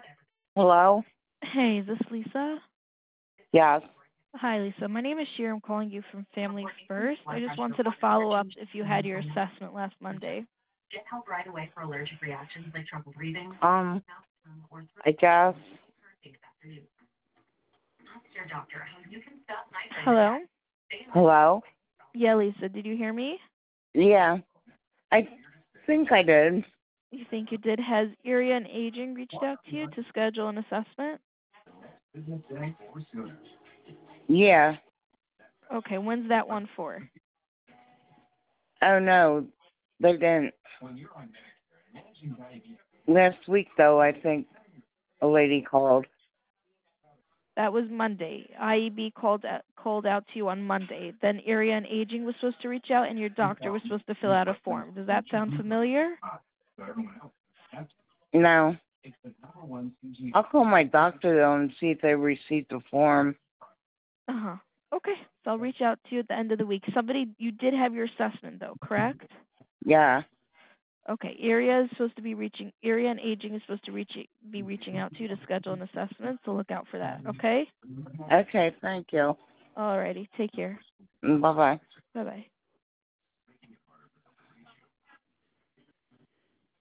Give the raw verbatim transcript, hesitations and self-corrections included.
Hello? Hey, is this Lisa? Yes. Hi, Lisa. My name is Sheer. I'm calling you from Family First. I just wanted to follow up if you had your assessment last Monday. Um, I guess. Hello? Hello? Yeah, Lisa. Did you hear me? Yeah. I think I did. You think you did? Has Area and Aging reached out to you to schedule an assessment? Yeah. Okay, when's that one for? Oh no, they didn't. Last week though, I think a lady called. That was Monday. I E B called out, called out to you on Monday. Then Area and Aging was supposed to reach out, and your doctor was supposed to fill out a form. Does that sound familiar? No. I'll call my doctor though and see if they received the form. Uh-huh. Okay. So I'll reach out to you at the end of the week. Somebody, you did have your assessment though, correct? Yeah. Okay. Area is supposed to be reaching, Area and Aging is supposed to reach, be reaching out to you to schedule an assessment, so look out for that, okay? Okay, thank you. Alrighty. Take care. Bye bye. Bye-bye.